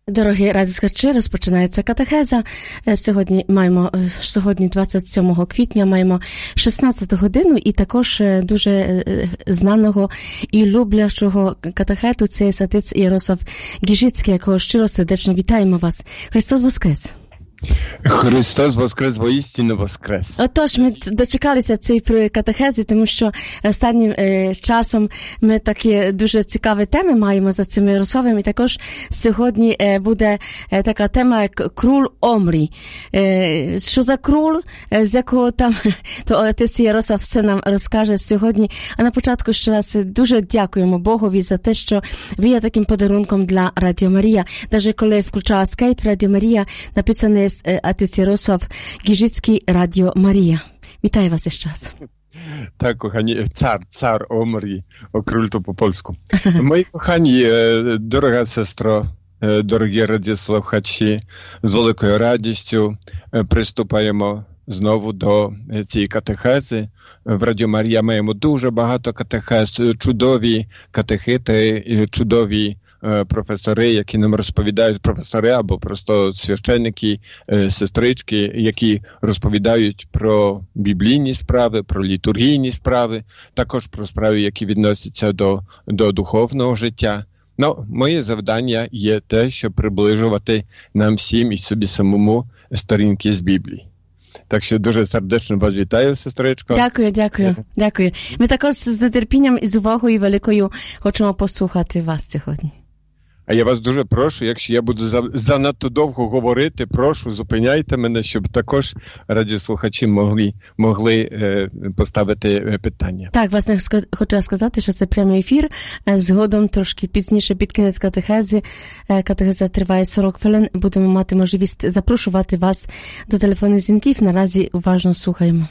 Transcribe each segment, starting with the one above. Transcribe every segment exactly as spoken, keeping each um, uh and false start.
Дорогі радіослухачі, розпочинається катехеза. Сьогодні маємо, сьогодні двадцять сьомого квітня, маємо шістнадцяту годину і також дуже знаного і люблячого катехету, це є отець Ярослав Гіжицький, якого щиро сердечно вітаємо вас. Христос Воскрес! Христос Воскрес, воістину Воскрес. Отож, ми дочекалися цієї катехези, тому що останнім е, часом ми такі дуже цікаві теми маємо за цим Ярославом, і також сьогодні е, буде е, така тема, як Крул Омрі. Е, що за крул, е, з якого там, то отець Ярослав все нам розкаже сьогодні. А на початку ще раз дуже дякуємо Богові за те, що ви є таким подарунком для Радіо Марія. Навіть коли включала скайп Радіо Марія, написане отець Ярослав Гіжицький, Радіо Марія. Вітаю вас ще раз. Так, кохані, цар, цар Омрі, окруль то по-польську. Мої кохані, дорога сестро, дорогі радіослухачі, з великою радістю приступаємо знову до цієї катехези. В Радіо Марія маємо дуже багато катехез, чудові катехити, чудові професори, які нам розповідають, професори або просто священники, сестрички, які розповідають про біблійні справи, про літургійні справи, також про справи, які відносяться до, до духовного життя. Ну, моє завдання є те, щоб приближувати нам всім і собі самому сторінки з Біблії. Так що дуже сердечно вас вітаю, сестричко. Дякую, дякую, дякую. Ми також з нетерпінням і з увагою великою хочемо послухати вас сьогодні. А я вас дуже прошу, якщо я буду за, занадто довго говорити, прошу, зупиняйте мене, щоб також радіослухачі могли, могли е, поставити питання. Так, власне, хочу сказати, що це прямий ефір. Згодом трошки пізніше під кінець катехези. Катехеза триває сорок хвилин. Будемо мати можливість запрошувати вас до телефонних дзвінків. Наразі уважно слухаємо.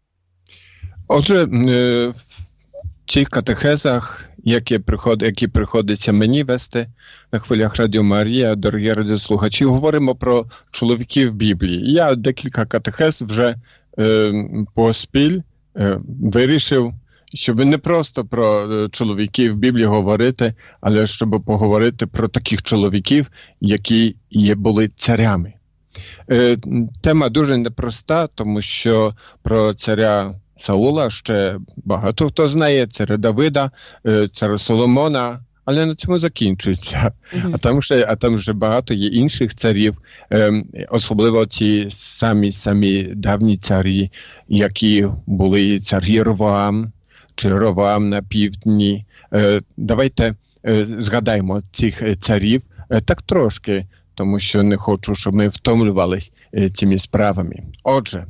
Отже, в цих катехезах, які, приход, які приходиться мені вести на хвилях Радіо Марія, дорогі радіослухачі, говоримо про чоловіків Біблії. Я декілька катехез вже е, поспіль е, вирішив, щоб не просто про чоловіків Біблії говорити, але щоб поговорити про таких чоловіків, які є, були царями. Е, тема дуже непроста, тому що про царя Саула ще багато хто знає, царя Давида, царя Соломона, але на цьому закінчується. Mm-hmm. А там ще, а там вже багато є інших царів, особливо ці самі-самі давні царі, які були цар Єровоам, чи Ровоам на півдні. Давайте згадаємо цих царів так трошки, тому що не хочу, щоб ми втомлювались цими справами. Отже,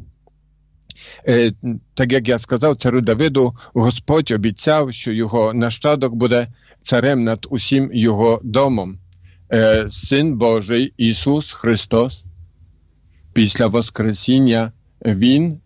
так як я сказав, царю Давиду Господь обіцяв, що його нащадок буде царем над усім його домом. Син Божий Ісус Христос, після Воскресіння, Він,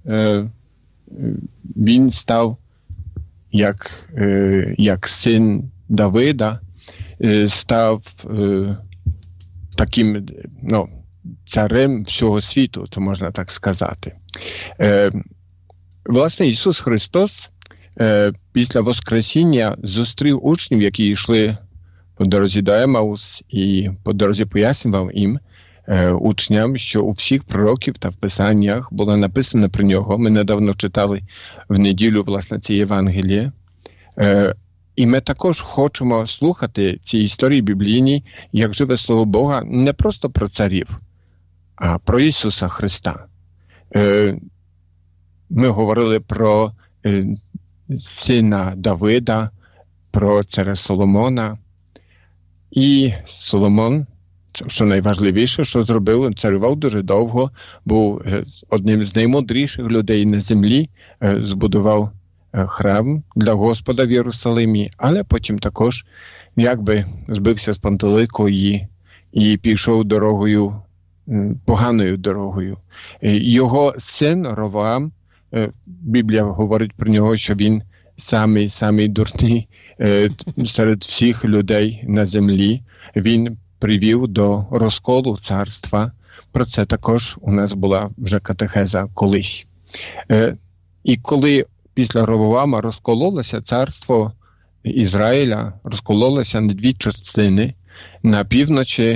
він став як, як син Давида, став таким, ну, царем всього світу, то можна так сказати. Власне, Ісус Христос е, після Воскресіння зустрів учнів, які йшли по дорозі до Емаус, і по дорозі пояснював їм, е, учням, що у всіх пророків та в Писаннях було написано про нього. Ми недавно читали в неділю, власне, ці Євангелії. Е, і ми також хочемо слухати ці історії біблійні, як живе Слово Бога, не просто про царів, а про Ісуса Христа. Е, Ми говорили про е, сина Давида, про царя Соломона. І Соломон, що найважливіше, що зробив, царював дуже довго, був одним з наймудріших людей на землі, е, збудував е, храм для Господа в Єрусалимі, але потім також якби збився з пантелику і, і пішов дорогою, поганою дорогою. Його син Ровоам, Біблія говорить про нього, що він самий-самий дурний серед всіх людей на землі. Він привів до розколу царства. Про це також у нас була вже катехеза колись. І коли після Ровоама розкололося царство Ізраїля, розкололося на дві частини. На півночі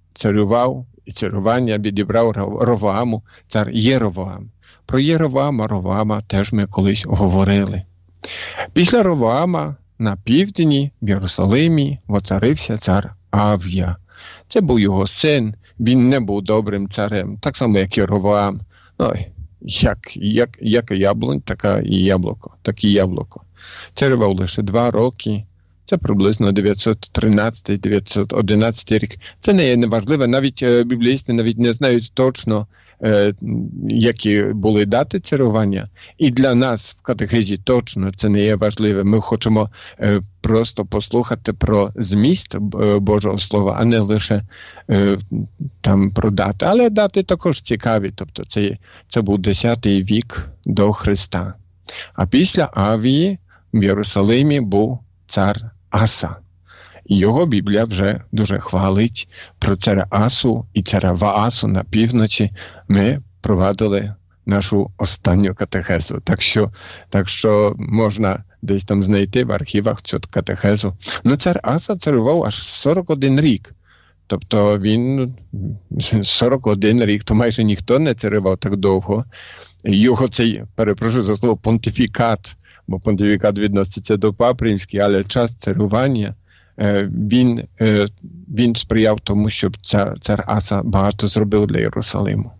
царював, і царювання відібрав Ровоаму цар Єровоам. Про Єровоама, Ровоама теж ми колись говорили. Після Ровоама на півдні в Єрусалимі воцарився цар Авія. Це був його син, він не був добрим царем, так само, як і Ровоам. Ну, як, як, як і яблунь, така і яблуко, так і яблуко. Царював лише два роки. Це приблизно дев'ятсот тринадцятий - дев'ятсот одинадцятий рік. Це не є неважливо, навіть е, бібліїсти навіть не знають точно, е, які були дати царювання. І для нас в катехизі точно це не є важливе. Ми хочемо е, просто послухати про зміст е, Божого Слова, а не лише е, там про дати. Але дати також цікаві, тобто це, це був десятий вік до Христа. А після Авії в Єрусалимі був цар Аса. І його Біблія вже дуже хвалить про царя Асу і царя Ваасу на півночі. Ми провадили нашу останню катехезу. Так що, так що можна десь там знайти в архівах цю катехезу. Ну, цар Аса царював аж сорок один рік. Тобто він сорок один рік, то майже ніхто не царював так довго. Його цей, перепрошую за слово, понтифікат, бо понтифікат відноситься до пап римський, але час царювання, він, він сприяв тому, щоб цар, цар Аса багато зробив для Єрусалиму.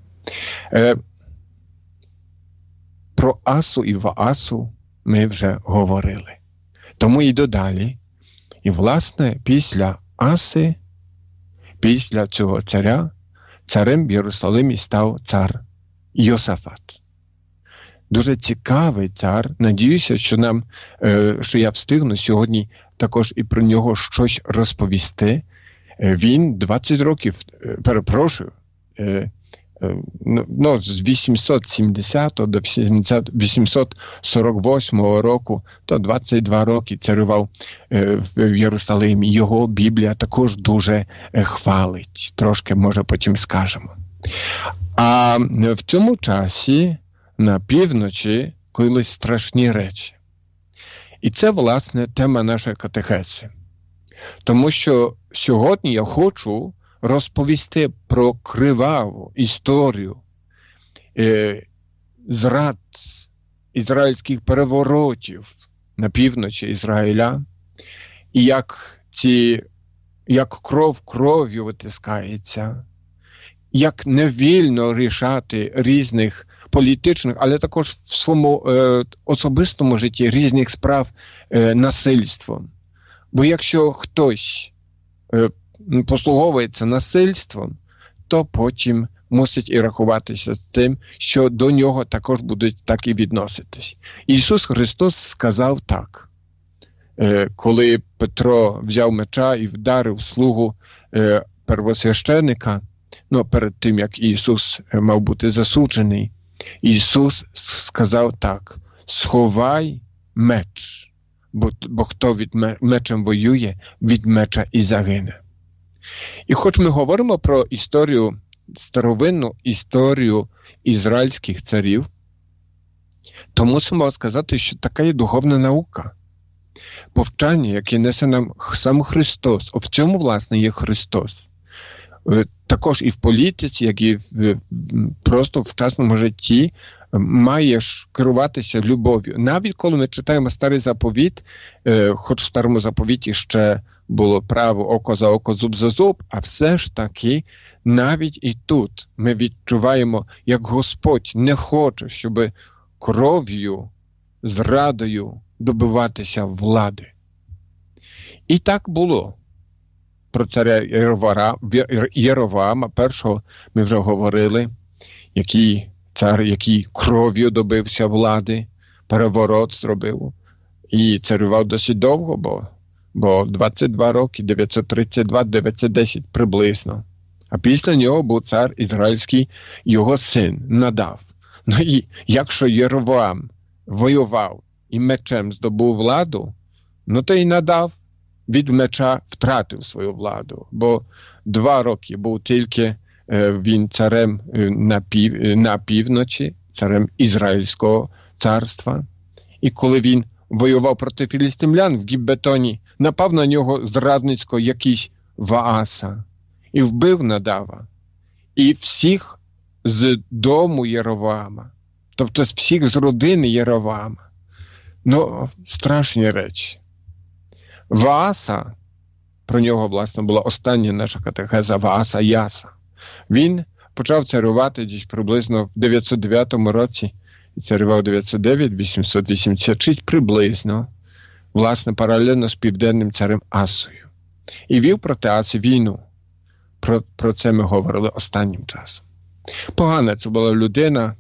Про Асу і Ваасу ми вже говорили. Тому і додалі. І, власне, після Аси, після цього царя, царем в Єрусалимі став цар Йосафат. Дуже цікавий цар. Надіюся, що нам, що я встигну сьогодні також і про нього щось розповісти. Він двадцять років, перепрошую, ну, з вісімсот сімдесятого до вісімсот сорок восьмого року, то двадцять два роки царював в Єрусалимі. Його Біблія також дуже хвалить. Трошки, може, потім скажемо. А в цьому часі на півночі коїлись страшні речі. І це, власне, тема нашої катехези. Тому що сьогодні я хочу розповісти про криваву історію е, зрад ізраїльських переворотів на півночі Ізраїля, і як, ці, як кров кров'ю витискається, як невільно рішати різних політичних, але також в своєму е, особистому житті різних справ е, насильством. Бо якщо хтось е, послуговується насильством, то потім мусить і рахуватися з тим, що до нього також будуть так і відноситись. Ісус Христос сказав так, е, коли Петро взяв меча і вдарив слугу е, первосвященика, ну, перед тим, як Ісус мав бути засуджений, Ісус сказав так: сховай меч, бо, бо хто від мечем воює, від меча і загине. І хоч ми говоримо про історію, старовинну історію ізраїльських царів, то мусимо сказати, що така є духовна наука. Повчання, яке несе нам сам Христос. В цьому, власне, є Христос. Також і в політиці, як і в, просто в часному житті маєш керуватися любов'ю. Навіть коли ми читаємо Старий Заповіт, е, хоч в Старому Заповіті ще було право око за око, зуб за зуб, а все ж таки навіть і тут ми відчуваємо, як Господь не хоче, щоб кров'ю, зрадою добиватися влади. І так було. Про царя Єровоама першого ми вже говорили, який цар, який кров'ю добився влади, переворот зробив і царював досить довго, бо, бо двадцять два роки, дев'ятсот тридцять два - дев'ятсот десять приблизно. А після нього був цар ізраїльський, його син Надав. Ну і якщо Єровоам воював і мечем здобув владу, ну то й Надав від меча втратив свою владу, бо два роки був тільки е, він царем на, пів, на півночі, царем Ізраїльського царства. І коли він воював проти філістимлян в Гіббетоні, напав на нього зрадницько якийсь Вааса. і вбив Надава, і всіх з дому Єровоама, тобто з всіх з родини Єровоама. Ну, страшні речі. Вааса, про нього, власне, була остання наша катехеза, Вааса Яса. Він почав царювати десь приблизно в дев'ятсот дев'ятому році, і царював дев'ятсот дев'ять - вісімсот вісімдесят шість приблизно, власне, паралельно з південним царем Асою. І вів проти Аси війну. Про, про це ми говорили останнім часом. Погана це була людина,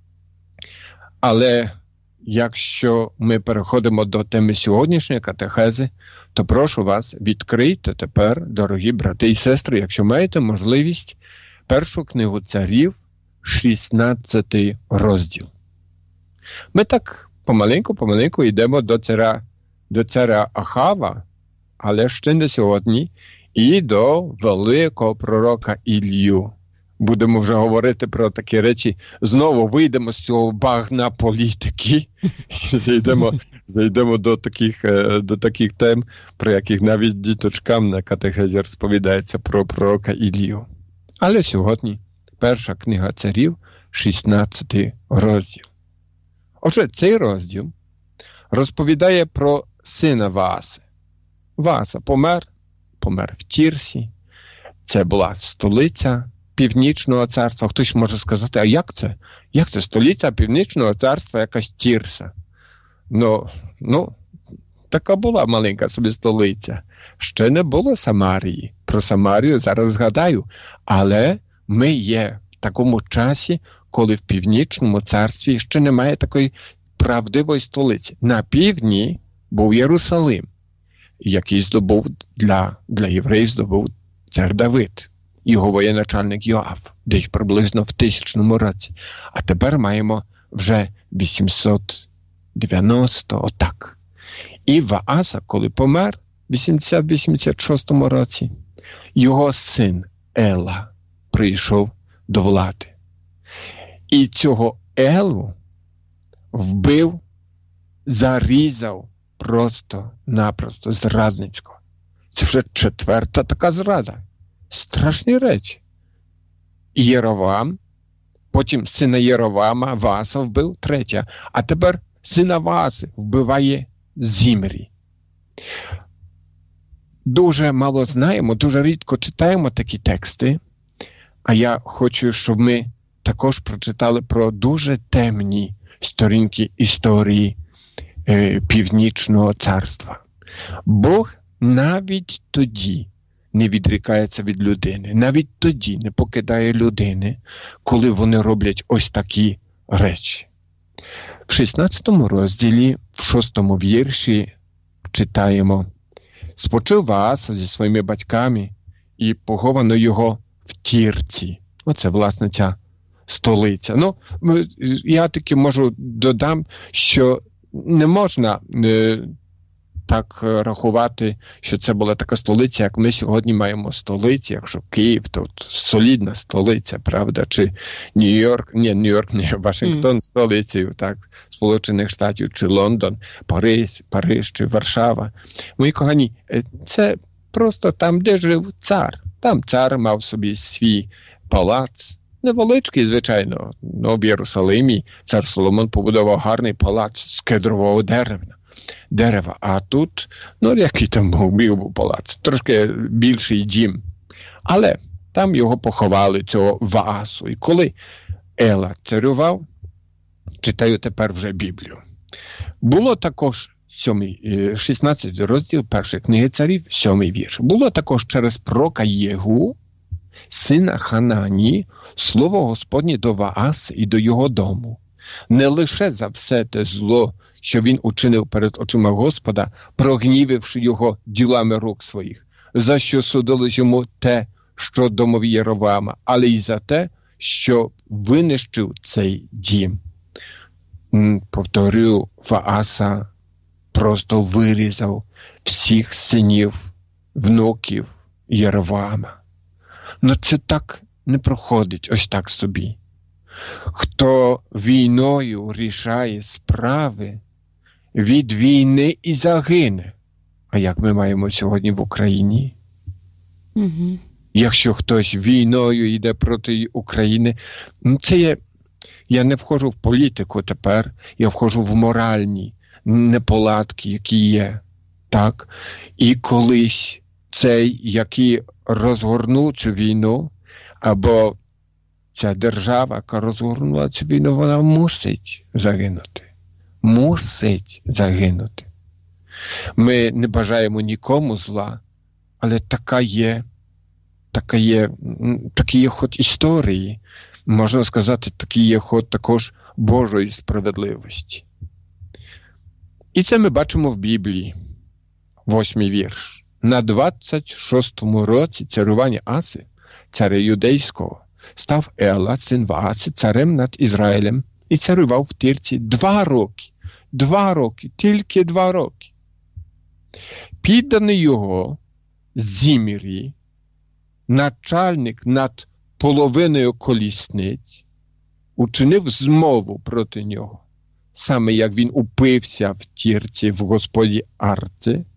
але якщо ми переходимо до теми сьогоднішньої катехези, то прошу вас, відкрийте тепер, дорогі брати і сестри, якщо маєте можливість, першу книгу царів, шістнадцятий розділ. Ми так помаленьку-помаленьку йдемо до царя, до царя Ахава, але ще не сьогодні, і до великого пророка Ілью. Будемо вже говорити про такі речі. Знову вийдемо з цього багна політики і зайдемо, зайдемо до таких, до таких тем, про яких навіть діточкам на катехезі розповідається про пророка Ілью. Але сьогодні перша книга царів, шістнадцятий розділ. Отже, цей розділ розповідає про сина Вааси. Вааса помер, помер в Тірсі. Це була столиця Північного царства. Хтось може сказати, а як це? Як це столиця Північного царства, якась Тірса? Ну, ну, така була маленька собі столиця. Ще не було Самарії. Про Самарію зараз згадаю. Але ми є в такому часі, коли в Північному царстві ще немає такої правдивої столиці. На півдні був Єрусалим, який здобув для, для євреїв здобув цар Давид. Його воєначальник Йоав, десь приблизно в тисячному році. А тепер маємо вже вісімсот дев'яносто, отак. І Вааса, коли помер в вісімдесят вісімдесят шостому році, його син Ела прийшов до влади. І цього Елу вбив, зарізав просто-напросто зрадницько. Це вже четверта така зрада. Страшні речі. Єровам, потім сина Єровама, Вааса вбив, третя. А тепер сина Вааси вбиває Зімрі. Дуже мало знаємо, дуже рідко читаємо такі тексти, а я хочу, щоб ми також прочитали про дуже темні сторінки історії е, Північного царства. Бог навіть тоді не відрікається від людини. Навіть тоді не покидає людини, коли вони роблять ось такі речі. В шістнадцятому розділі, в шостому вірші читаємо: «Спочив Вааса зі своїми батьками і поховано його в Тірці». Оце, власне, ця столиця. Ну, я таки можу додам, що не можна е, так рахувати, що це була така столиця, як ми сьогодні маємо столиці, якщо Київ, то солідна столиця, правда, чи Нью-Йорк, ні, Нью-Йорк, ні, Вашингтон, mm. столицею, так, Сполучених Штатів, чи Лондон, Париж, Париж, чи Варшава. Мої кохані, це просто там, де жив цар. Там цар мав собі свій палац, невеличкий, звичайно, но в Єрусалимі цар Соломон побудував гарний палац з кедрового дерева. дерева. А тут, ну, який там був, був палац, трошки більший дім. Але там його поховали, цього Ваасу. І коли Ела царював, читаю тепер вже Біблію. Було також сьомий, шістнадцятий розділ першої книги царів, сьомий вірш. Було також через пророка Єгу, сина Ханані, слово Господнє до Вааси і до його дому. Не лише за все те зло, що він учинив перед очима Господа, прогнівивши його ділами рук своїх, за що судилось йому те, що домові Єровоама, але й за те, що винищив цей дім. Повторюю, Вааса просто вирізав всіх синів, внуків Єровоама. Но це так не проходить ось так собі. Хто війною рішає справи, від війни і загине. А як ми маємо сьогодні в Україні? Угу. якщо хтось війною йде проти України. Ну, це є, я не входжу в політику тепер, я входжу в моральні неполадки, які є. Так? І колись цей, який розгорнув цю війну, або ця держава, яка розгорнула цю війну, вона мусить загинути. Мусить загинути. Ми не бажаємо нікому зла, але така є, така є, такий є ход історії. Можна сказати, такий є ход також Божої справедливості. І це ми бачимо в Біблії. Восьмий вірш. На двадцять шостому році царювання Аси, царя юдейського, став Ела, син Вааси, царем над Ізраїлем і царював в Тирці два роки. Два роки, тільки два роки. Підданий його Зімрі, начальник над половиною колісниць, учинив змову проти нього, саме як він упився в Тирці в господі Арці,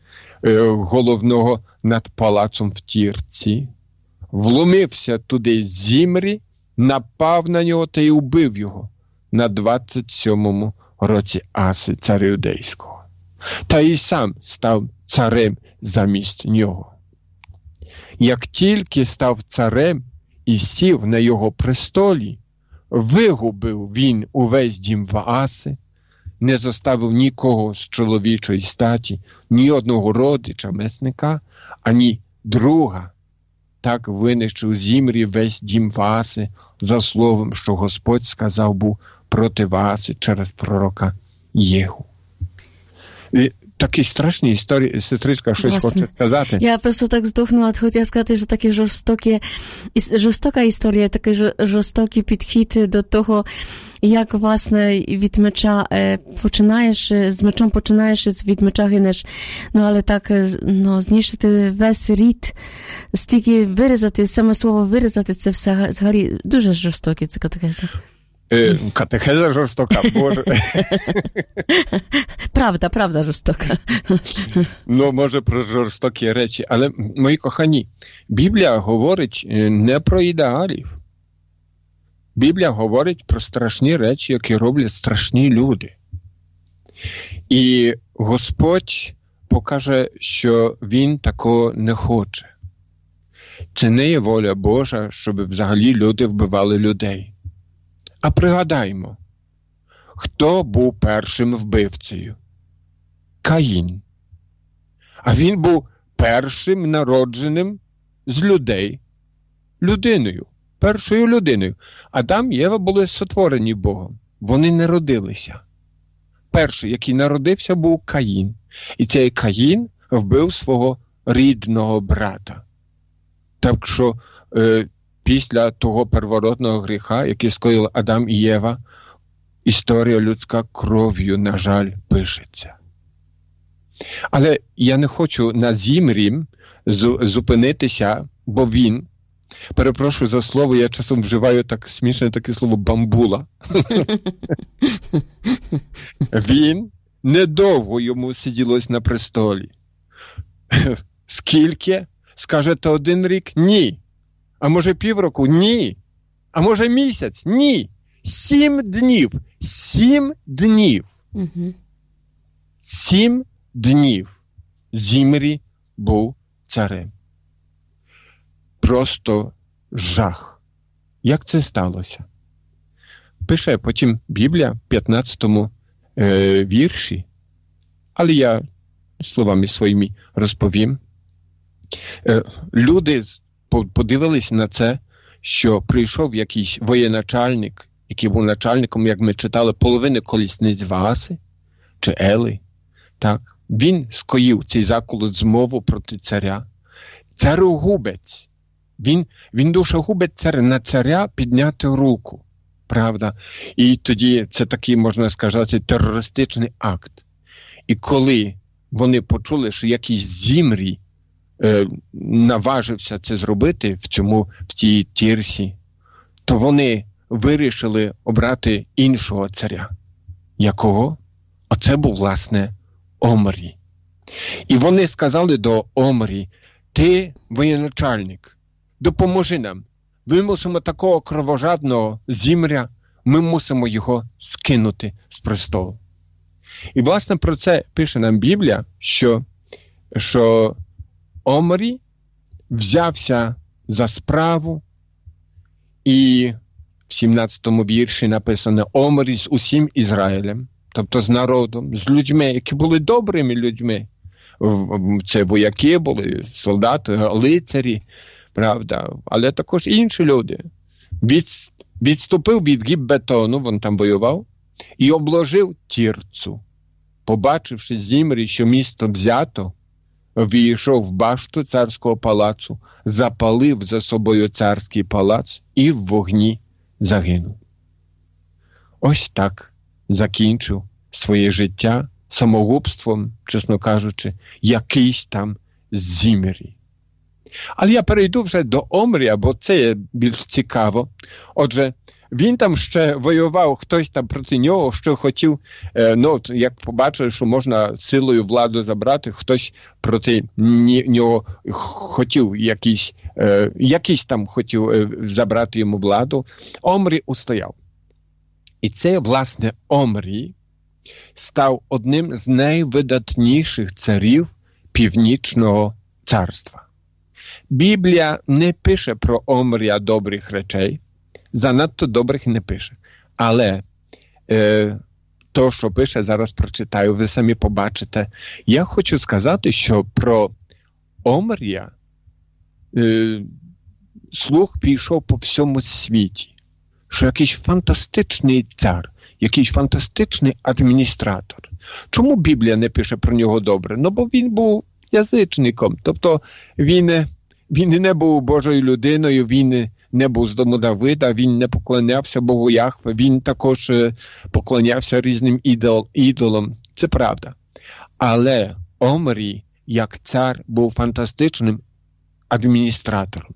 головного над палацом в Тирці, вломився туди Зімрі, напав на нього та й убив його на двадцять сьомому році Аси, царя юдейського. Та й сам став царем замість нього. Як тільки став царем і сів на його престолі, вигубив він увесь дім Вааси, не зоставив нікого з чоловічої статі, ні одного родича, месника, ані друга. Так винищив Зімрі весь дім Вааси за словом, що Господь сказав був проти Вааси через пророка Єгу. І такі страшні історії, сестричка щось Власне. хоче сказати. Я просто так здохнула, хотіла сказати, що такі жорстокі, жорстока історія, такий жорстокий підхід до того, як, власне, від меча е, починаєш, з мечом починаєш, від меча гинеш. Ну, але так, ну, знищити весь рід, стільки вирізати, саме слово вирізати, це все взагалі дуже жорстокі, це катехеза. Е, катехеза жорстока, боже. Правда, правда жорстока. Ну, може, про жорстокі речі. Але, мої кохані, Біблія говорить не про ідеалів. Біблія говорить про страшні речі, які роблять страшні люди. І Господь покаже, що Він такого не хоче. Це не є воля Божа, щоб взагалі люди вбивали людей. А пригадаймо, хто був першим вбивцею? Каїн. А він був першим народженим з людей, людиною, першою людиною. Адам і Єва були сотворені Богом. Вони не родилися. Перший, який народився, був Каїн. І цей Каїн вбив свого рідного брата. Так що е, після того первородного гріха, який скоїли Адам і Єва, історія людська кров'ю, на жаль, пишеться. Але я не хочу на Зімрі зупинитися, бо він, перепрошую за слово, я часом вживаю так смішне таке слово бамбула. Він, недовго йому сиділось на престолі. Скільки? Скажете, один рік? Ні. А може півроку? Ні. А може місяць? Ні. Сім днів. Сім днів. Угу. Сім днів Зімрі був царем. Просто жах. Як це сталося? Пише потім Біблія в п'ятнадцятому е, вірші, але я словами своїми розповім. Е, люди подивились на це, що прийшов якийсь воєначальник, який був начальником, як ми читали, половини колісниць Вааси чи Ели. Так, він скоїв цей заколот змову проти царя. Царегубець. Він, він душогубець царя, на царя підняти руку. Правда? І тоді це такий, можна сказати, терористичний акт. І коли вони почули, що якийсь Зімрі е, наважився це зробити в цьому, в цій Тирсі, то вони вирішили обрати іншого царя. Якого? Оце був, власне, Омрі. І вони сказали до Омрі: ти воєначальник, допоможи нам. Ми мусимо такого кровожадного зімря, ми мусимо його скинути з престолу. І, власне, про це пише нам Біблія, що, що Омрі взявся за справу, і в сімнадцятому вірші написано Омрі з усім Ізраїлем, тобто з народом, з людьми, які були добрими людьми. Це вояки були, солдати, лицарі, правда, але також інші люди. Від, відступив від Гіббетону, він там воював, і обложив Тірцу. Побачивши Зімрі, що місто взято, війшов в башту царського палацу, запалив за собою царський палац і в вогні загинув. Ось так закінчив своє життя самогубством, чесно кажучи, якийсь там Зімрі. Але я перейду вже до Омрія, бо це є більш цікаво. Отже, він там ще воював, хтось там проти нього, що хотів, ну, як побачили, що можна силою владу забрати, хтось проти нього хотів якийсь, якийсь там хотів забрати йому владу. Омрі устояв. І це, власне, Омрі став одним з найвидатніших царів Північного царства. Біблія не пише про Омрія добрих речей, занадто добрих не пише. Але е, то, що пише, зараз прочитаю, ви самі побачите. Я хочу сказати, що про Омрія е, слух пішов по всьому світі, що якийсь фантастичний цар, якийсь фантастичний адміністратор. Чому Біблія не пише про нього добре? Ну, бо він був язичником, тобто він, він не був Божою людиною, він не був з дому Давида, він не поклонявся Богу Яхве, він також поклонявся різним ідол, ідолам. Це правда. Але Омрі, як цар, був фантастичним адміністратором.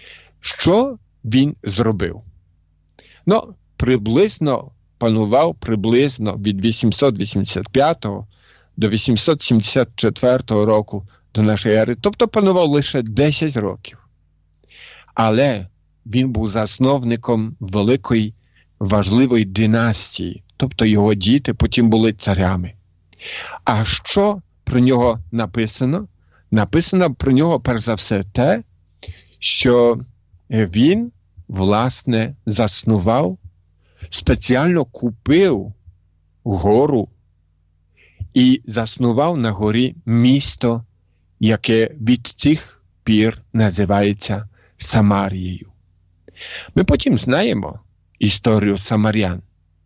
Що він зробив? Ну, приблизно панував приблизно від вісімсот вісімдесят п'ятого до вісімсот сімдесят четвертого року до нашої ери. Тобто панував лише десять років. Але він був засновником великої важливої династії. Тобто його діти потім були царями. А що про нього написано? Написано про нього, перш за все, те, що він, власне, заснував, спеціально купив гору і заснував на горі місто, яке від цих пір називається Самарією. Ми потім знаємо історію самарян.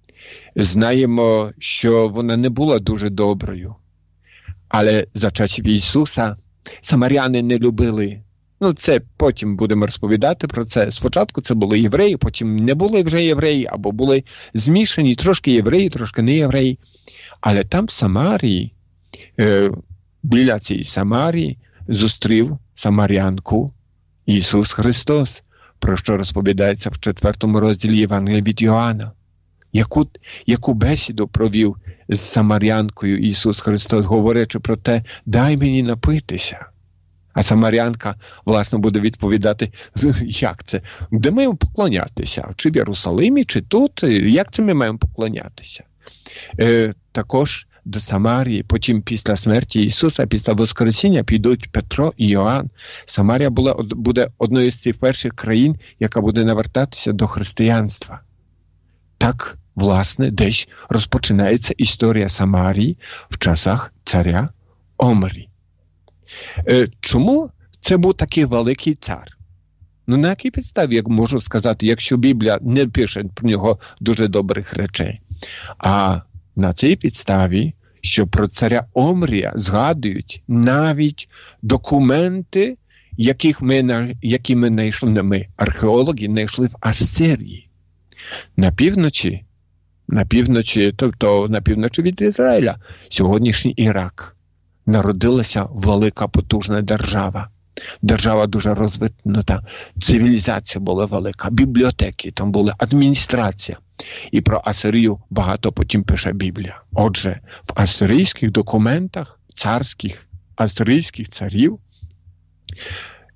Знаємо, що вона не була дуже доброю. Але за часів Ісуса самаряни не любили. Ну, це потім будемо розповідати про це. Спочатку це були євреї, потім не були вже євреї, або були змішані, трошки євреї, трошки не євреї. Але там в Самарії, е, біля цієї Самарії, зустрів самарянку Ісус Христос, про що розповідається в четвертому розділі Євангелія від Йоанна. Яку, яку бесіду провів з самарянкою Ісус Христос, говорячи про те, дай мені напитися. А самарянка, власне, буде відповідати, як це? Де ми маємо поклонятися? Чи в Єрусалимі, чи тут? Як це ми маємо поклонятися? Е, також до Самарії, потім після смерті Ісуса, після Воскресіння підуть Петро і Йоанн. Самарія була, буде одною з цих перших країн, яка буде навертатися до християнства. Так, власне, десь розпочинається історія Самарії в часах царя Омрі. Е, чому це був такий великий цар? Ну, на якій підставі, як можу сказати, якщо Біблія не пише про нього дуже добрих речей? А на цій підставі, що про царя Омрія згадують навіть документи, яких ми, які ми знайшли, ми, археологи, знайшли в Ассирії. На півночі, на півночі, тобто на півночі від Ізраїля, сьогоднішній Ірак, народилася велика потужна держава. Держава дуже розвинута, цивілізація була велика, бібліотеки, там була адміністрація. І про Асирію багато потім пише Біблія. Отже, в асирійських документах царських, асирійських царів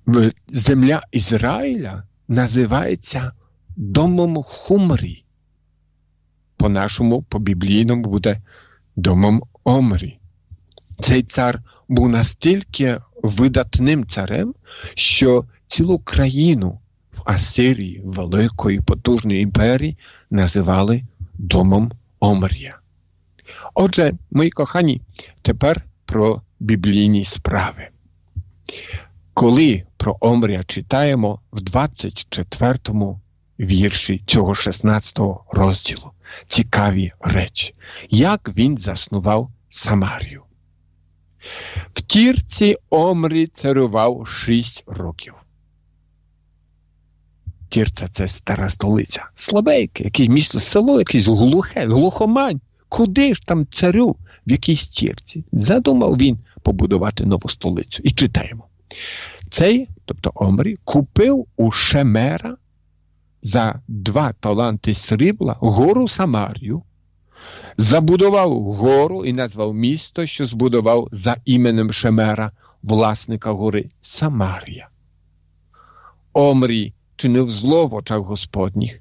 земля Ізраїля називається домом Хумрі. По-нашому, по-біблійному буде домом Омрі. Цей цар був настільки видатним царем, що цілу країну в Асирії, великої потужної імперії, називали домом Омрія. Отже, мої кохані, тепер про біблійні справи. Коли про Омрія читаємо в двадцять четвертому вірші цього шістнадцятого розділу, цікаві речі, як він заснував Самарію. В Тірці Омрі царював шість років. Тірця – це стара столиця. Слабейке, якесь місто, село, якесь глухе, глухомань. Куди ж там царю в якійсь Тірці? Задумав він побудувати нову столицю. І читаємо. Цей, тобто Омрі, купив у Шемера за два таланти срібла гору Самарію, забудував гору і назвав місто, що збудував за іменем Шемера, власника гори Самарія. Омрі чинив зло в очах Господніх,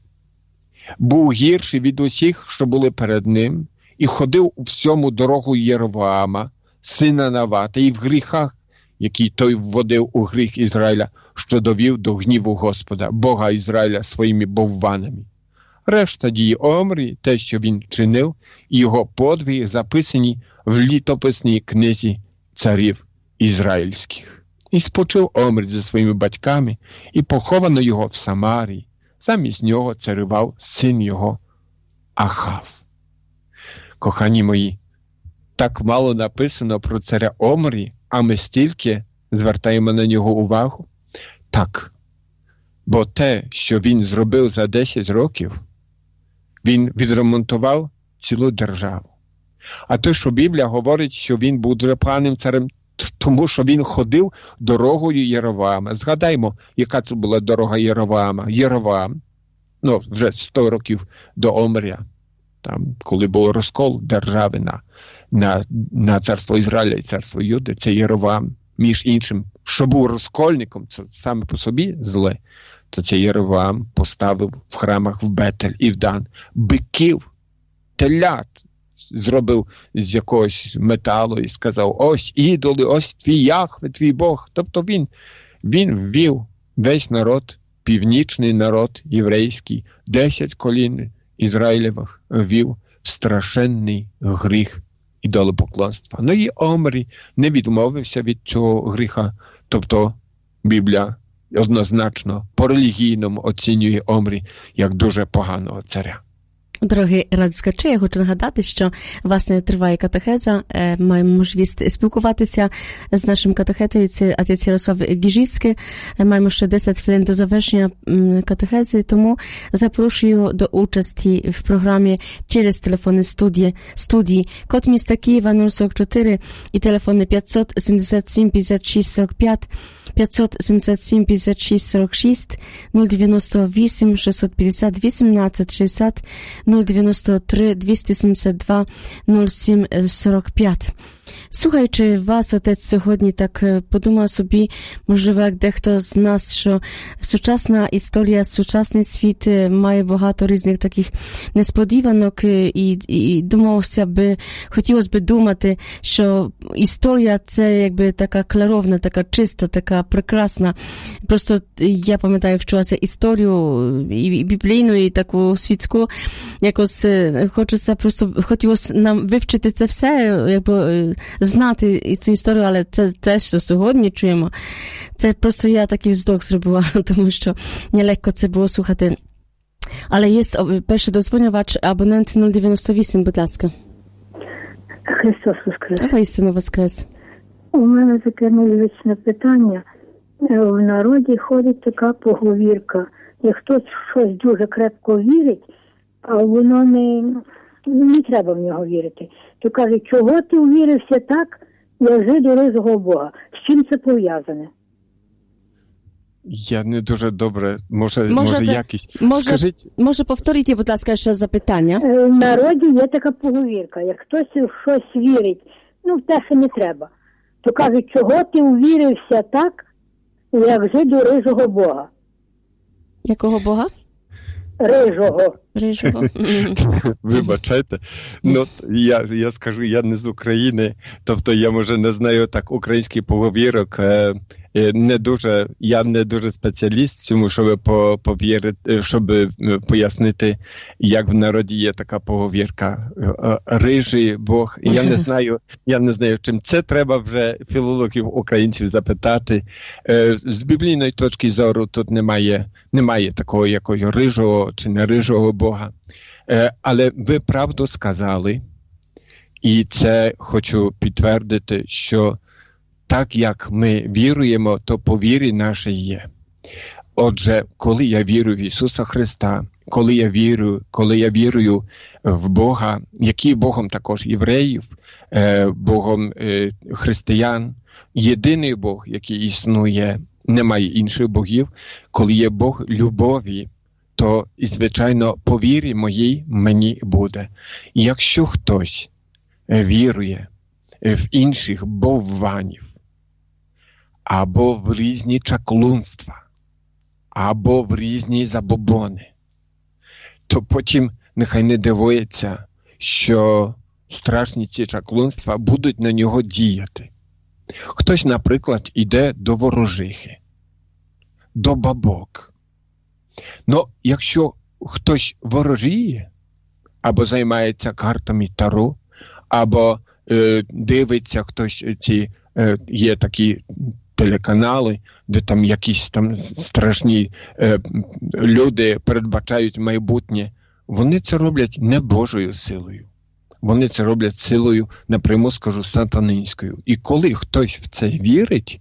був гірший від усіх, що були перед ним, і ходив у всьому дорогу Єровоама, сина Навата, і в гріхах, які той вводив у гріх Ізраїля, що довів до гніву Господа, Бога Ізраїля, своїми бовванами. Решта дії Омрі, те, що він чинив, і його подвиги записані в літописній книзі царів ізраїльських. І спочив Омрі зі своїми батьками, і поховано його в Самарії. Замість нього царював син його Ахав. Кохані мої, так мало написано про царя Омрі, а ми стільки звертаємо на нього увагу? Так, бо те, що він зробив за десять років, він відремонтував цілу державу. А те, що Біблія говорить, що він був дуже поганим царем, тому що він ходив дорогою Єровоама. Згадаймо, яка це була дорога Єровоама. Єровоам, ну, вже сто років до Омрія, там, коли був розкол держави на, на, на царство Ізраїля і царство Юди, це Єровоам, між іншим, що був розкольником, це саме по собі зле, то це Єровоам поставив в храмах в Бетель і в Дан биків, телят, зробив з якогось металу і сказав, ось ідоли, ось твій Яхве, твій Бог. Тобто він, він ввів весь народ, північний народ єврейський, десять колін Ізраїлевих ввів страшенний гріх ідолопоклонства. Ну і Омрі не відмовився від цього гріха. Тобто Біблія однозначно по-релігійному оцінює Омрі як дуже поганого царя. Дорогі радіослухачі, я хочу нагадати, що, власне, триває катехеза. Маємо можливість спілкуватися з нашим катехетою, це отець Ярослав Гіжицький. Маємо ще десять хвилин до завершення катехези, тому запрошую до участі в програмі через телефони студії. студії. Код міста Києва нуль сорок чотири і телефони п'ятсот сімдесят сім п'ятдесят шість сорок п'ять, п'ятсот сімдесят сім п'ятдесят шість сорок шість, нуль дев'яносто вісім шістсот п'ятдесят вісімнадцять шістдесят, нуль дев'яносто три двісті сімдесят два нуль сім сорок п'ять. Слухаючи вас, отець, сьогодні так подумав собі, можливо, як дехто з нас, що сучасна історія, сучасний світ має багато різних таких несподіванок і, і думався би, хотілося б думати, що історія це якби така кларовна, така чиста, така прекрасна. Просто я пам'ятаю, вчилася історію і біблійну, і таку світську, якось хочеться просто, хотілося нам вивчити це все, якби знати цю історію, але це те, що сьогодні чуємо, це просто я такий вздох зробила, тому що нелегко це було слухати. Але є перший дозвонювач, абонент нуль дев'яносто вісім, будь ласка. Христос воскрес. Воістину воскрес. У мене таке незвичне питання. В народі ходить така поговірка. Як хтось щось дуже крепко вірить, а воно не... не треба в нього вірити. То каже, чого ти увірився так, лежи до ризого Бога? З чим це пов'язане? Я не дуже добре, може, може якісь. Може, Скажіть... може повторити, будь ласка, ще запитання? В народі є така поговірка. Як хтось в щось вірить, ну в те, що не треба. То каже, чого ти увірився так, як жиду рижого Бога. Якого Бога? Рижого. Рижого. Вибачайте. Ну, я, я скажу, я не з України, тобто я, може, не знаю так український поговірок, не дуже, я не дуже спеціаліст в цьому, щоб повірити, щоб пояснити, як в народі є така поговірка. Рижий Бог. Я не знаю, я не знаю, чим це треба вже філологів українців запитати. З біблійної точки зору тут немає, немає такого якого рижого чи не рижого Бога. Але ви правду сказали, і це хочу підтвердити, що так як ми віруємо, то по вірі нашій є. Отже, коли я вірю в Ісуса Христа, коли я вірю, коли я вірую в Бога, який Богом також євреїв, Богом християн, єдиний Бог, який існує, немає інших богів, коли є Бог любові, то, і, звичайно, по вірі моїй мені буде. Якщо хтось вірує в інших бовванів, або в різні чаклунства, або в різні забобони, то потім нехай не дивується, що страшні ці чаклунства будуть на нього діяти. Хтось, наприклад, іде до ворожихи, до бабок. Ну, якщо хтось ворожіє, або займається картами Таро, або е, дивиться хтось, ці, е, є такі телеканали, де там якісь там страшні е, люди передбачають майбутнє, вони це роблять не Божою силою. Вони це роблять силою, напряму скажу, сатанинською. І коли хтось в це вірить,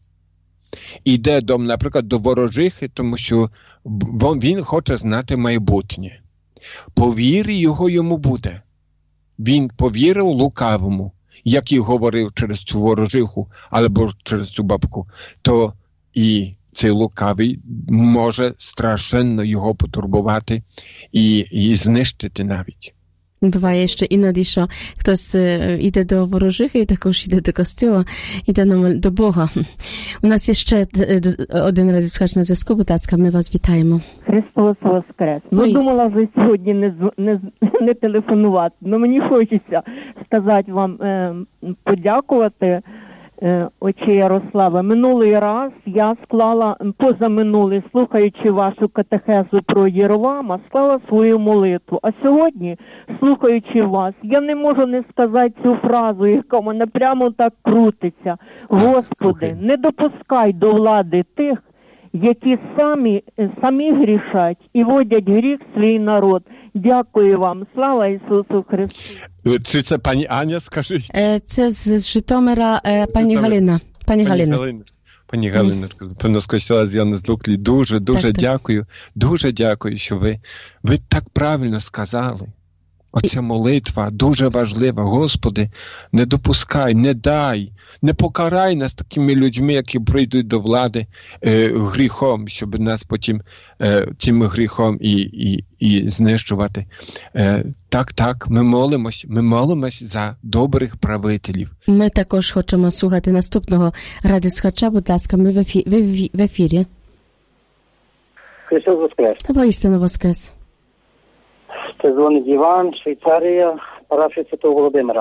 іде, до, наприклад, до ворожихи, тому що він хоче знати майбутнє. По вірі його йому буде. Він повірив лукавому, як і говорив через цю ворожиху, або через цю бабку, то і цей лукавий може страшенно його потурбувати і, і знищити навіть. Буває ще іноді, що хтось йде до ворожихи і також йде до костюла, йде до Бога. У нас є ще один радіослухач на зв'язку, будь ласка, ми вас вітаємо. Христос Воскрес. Ну, думала вже сьогодні не, не, не телефонувати, але мені хочеться сказати вам, е, подякувати, е, отче Ярославе. Минулий раз я склала, позаминулий, слухаючи вашу катехезу про Єровама, склала свою молитву. А сьогодні, слухаючи вас, я не можу не сказати цю фразу, яка в мене прямо так крутиться. Господи, не допускай до влади тих, які самі, самі грішать і водять гріх свій народ. Дякую вам. Слава Ісусу Христу. Чи це пані Аня, скажіть? Це з Житомира пані Галина. Пані Галина. Пані Галина, певно, з костюла з Яни з Луклі. Дуже, дуже так, дякую. Так. Дуже дякую, що ви, ви так правильно сказали. Оця молитва дуже важлива. Господи, не допускай, не дай, не покарай нас такими людьми, які прийдуть до влади е, гріхом, щоб нас потім е, цим гріхом і, і, і знищувати. Е, так, так, ми молимось, ми молимось за добрих правителів. Ми також хочемо слухати наступного радіослухача, будь ласка, ми в ефірі. Ви в ефірі. Христос Воскрес. Воістину Воскрес. Це дзвонить Іван, Швейцарія, парафія Святого Володимира.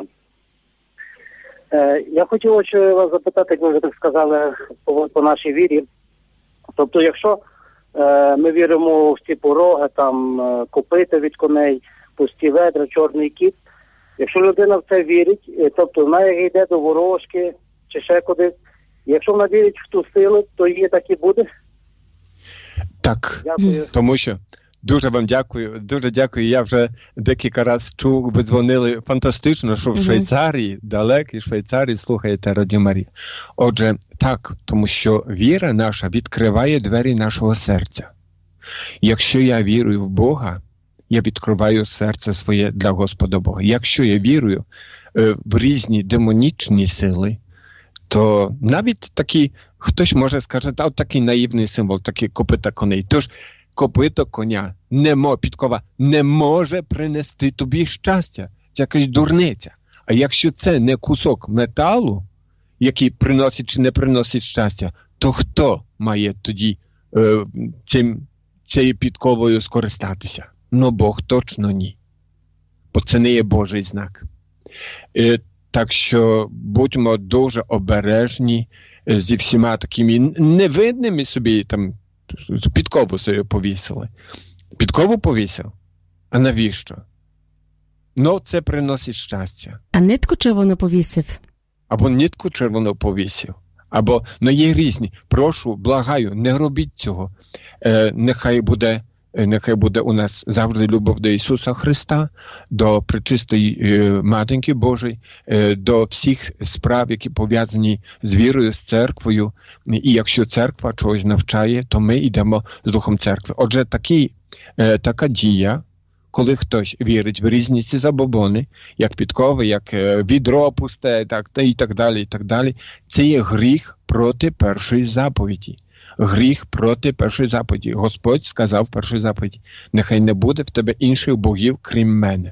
Е, я хотів ось вас запитати, як ви вже так сказали, по, по нашій вірі. Тобто, якщо е, ми віримо в ці пороги, там, е, копита від коней, пусті ведра, чорний кіт, якщо людина в це вірить, е, тобто вона як йде до ворожки чи ще кудись, якщо вона вірить в ту силу, то її так і буде? Так, дякую. Тому що дуже вам дякую, дуже дякую. Я вже декілька разів чув, ви дзвонили фантастично, що в Швейцарії, далекій Швейцарії, слухаєте Радіо Марія. Отже, так, тому що віра наша відкриває двері нашого серця. Якщо я вірую в Бога, я відкриваю серце своє для Господа Бога. Якщо я вірую е, в різні демонічні сили, то навіть такий, хтось може сказати, а от такий наївний символ, такий копита коней. Тож, копито коня, не мо, підкова, не може принести тобі щастя. Це якась дурниця. А якщо це не кусок металу, який приносить чи не приносить щастя, то хто має тоді е, цим, цією підковою скористатися? Ну, Бог точно ні. Бо це не є Божий знак. Е, так що будьмо дуже обережні е, зі всіма такими невидними собі, там, підкову собі повісили. Підкову повісив? А навіщо? Ну, це приносить щастя. А нитку червону повісив? Або нитку червону повісив. Або, ну є різні. Прошу, благаю, не робіть цього. Е, нехай буде, нехай буде у нас завжди любов до Ісуса Христа, до пречистої е, Матінки Божої, е, до всіх справ, які пов'язані з вірою, з церквою. І якщо церква чогось навчає, то ми йдемо з Духом церкви. Отже, такий, е, така дія, коли хтось вірить в різні ці забобони, як підкови, як відро пусте, так, і так далі, і так далі, це є гріх проти першої заповіді. Гріх проти першої заповіді. Господь сказав в першій заповіді: нехай не буде в тебе інших богів, крім мене.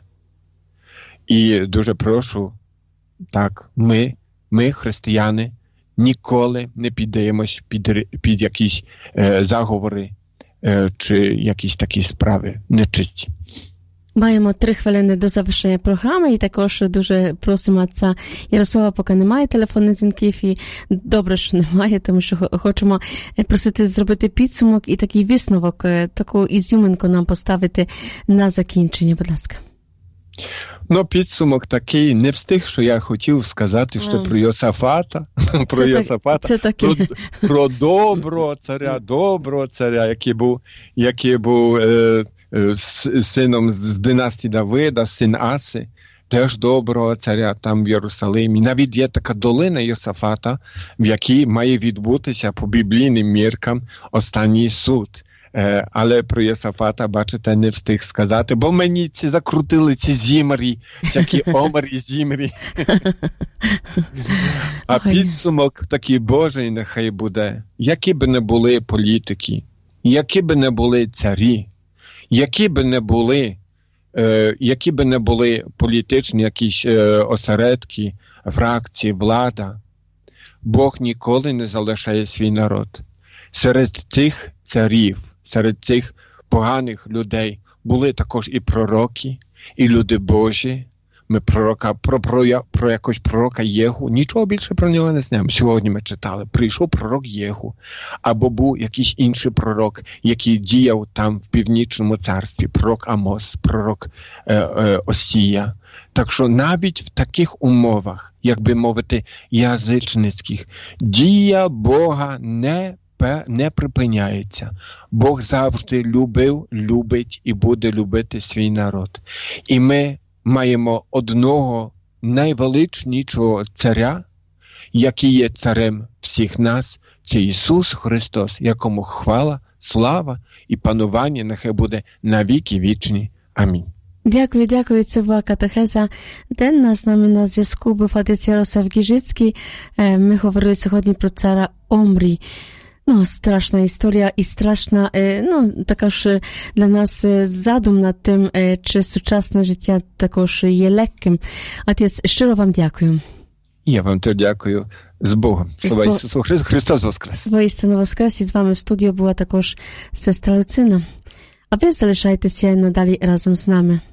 І дуже прошу, так, ми, ми, християни, ніколи не піддаємось під, під якісь е, заговори е, чи якісь такі справи нечисті. Маємо три хвилини до завершення програми, і також дуже просимо отця Ярослава, поки немає телефонних дзвінків, і добре, що немає, тому що хочемо просити зробити підсумок і такий висновок, таку ізюминку нам поставити на закінчення, будь ласка. Ну, підсумок такий, не встиг, що я хотів сказати, що mm. про Йосафата, про це Йосафата, так, про, про доброго царя, доброго царя, який був, який був е, е, сином з династії Давида, син Аси, теж доброго царя там в Єрусалимі. Навіть є така долина Йосафата, в якій має відбутися по біблійним міркам останній суд. Е, але про Йосафата, бачите, не встиг сказати, бо мені ці закрутили ці зімрі, всякі омарі, зімрі. А підсумок такий Божий нехай буде, які б не були політики, які б не були царі, які б не були, е, які б не були політичні якісь е, осередки, фракції, влада, Бог ніколи не залишає свій народ. Серед цих царів, серед цих поганих людей були також і пророки, і люди Божі. Ми пророка, про, про, про якогось пророка Єгу, нічого більше про нього не знаємо. Сьогодні ми читали, прийшов пророк Єгу, або був якийсь інший пророк, який діяв там в Північному царстві, пророк Амос, пророк е, е, Осія. Так що навіть в таких умовах, як би мовити, язичницьких, дія Бога не не припиняється. Бог завжди любив, любить і буде любити свій народ. І ми маємо одного найвеличнішого царя, який є царем всіх нас, це Ісус Христос, якому хвала, слава і панування нехай буде навіки вічні. Амінь. Дякую, дякую. Це була катехеза денна. З нами на зв'язку був отець Ярослав Гіжицький. Ми говорили сьогодні про царя Омрі. Ну, страшна історія і страшна, ну, також для нас задум над тим, чи сучасне життя також є легким. Отець, щиро вам дякую. Я вам теж дякую. З Богом. Слава Бог... Ісусу Христу. Христос воскрес. Воістину воскрес. І з вами в студії була також сестра Люцина. А ви залишайтеся надалі разом з нами.